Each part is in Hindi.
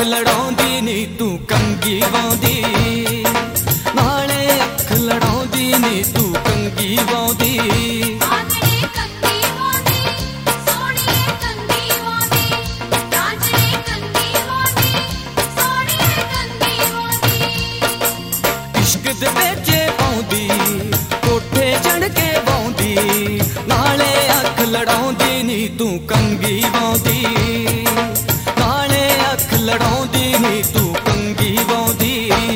लड़ाउंदी नी तू कंगी वाउंदी, नाले अख लड़ाउंदी नी तू कंगी वाउंदी। इश्क दे बेचे पाउंदी, कोठे चढ़ के वाउंदी, नाले अख लड़ाउंदी नी तू कंगी वाउंदी, नाले अख लड़ाउंदी नी तू कंगी वाउंदी।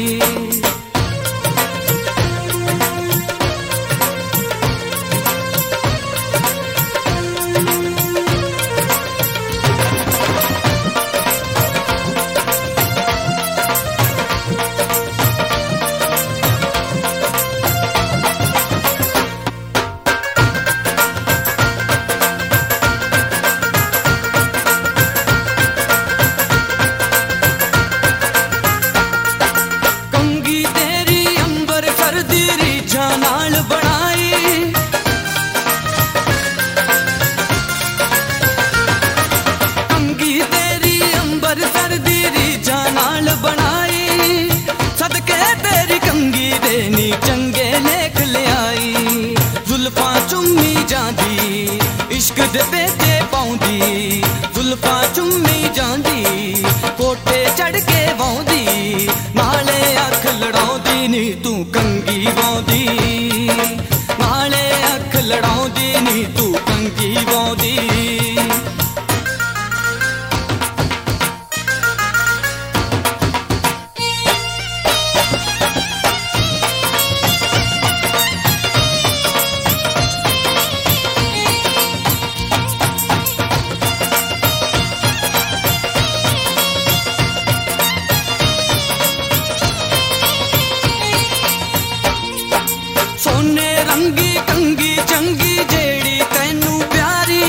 चंगे लेख ले आई जुल्फा चुम्मी जांदी, इश्क दे बेचे पाउंदी, जुल्फा चुम्मी जांदी, कोठे चढ़ के वाउंदी, नाले अख लड़ाउंदी नी तू कंगी वाउंदी, नाले अख लड़ाउंदी नी तू कंगी वाउंदी। सोने रंगी कंगी चंगी जेड़ी तैनू प्यारी,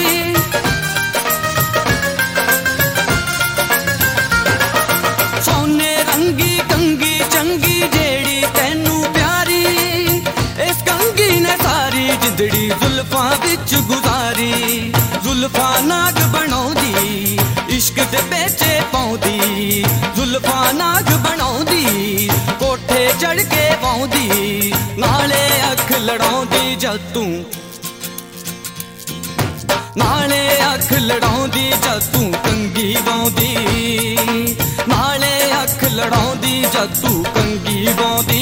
सोने रंगी कंगी चंगी जेड़ी तैनू प्यारी, इस कंगी ने सारी जिंदड़ी जुल्फा विच गुजारी, जुल्फा नाग बनाउंदी, इश्क दे बेचे पाउंदी, जुल्फा नाग बनाउंदी, कोठे चढ़ के वाउंदी, नाले अख लड़ाउंदी जद तू, नाले अख लड़ाउंदी जद तू कंगी वाउंदी, नाले अख लड़ाउंदी जद तू कंगी वाउंदी।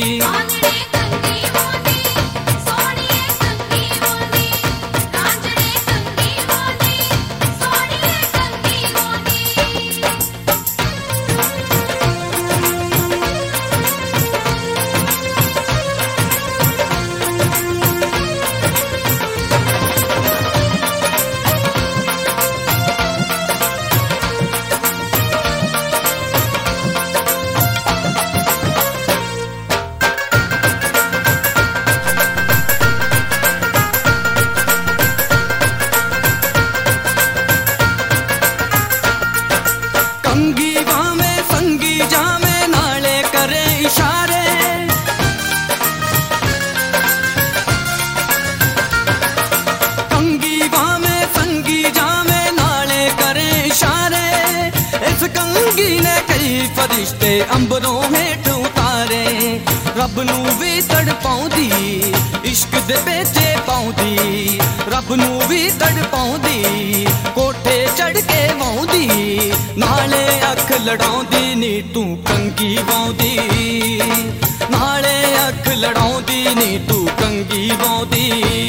फरिश्ते अंबरों हेठ उतारे, रब नू भी तड़पाउंदी, इश्क दे बेचे पाउंदी, रब नू भी तड़पाउंदी, कोठे चढ़ के वाउंदी, नाले अख लड़ाउंदी नी तू कंगी वाउंदी, नाले अख लड़ाउंदी नी तू कंगी वाउंदी।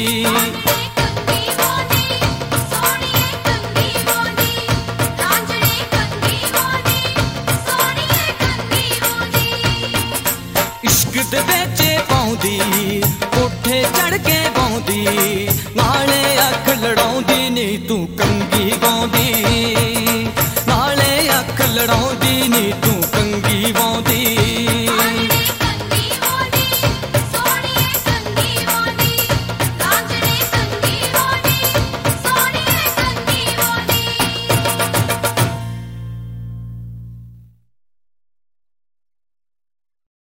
इश्क दे बेचे पाउंदी, कोठे चढ़ के वाउंदी, नाले अख लड़ाउंदी नी तू कंगी वाउंदी, नाले अख लड़ाउंदी नी तू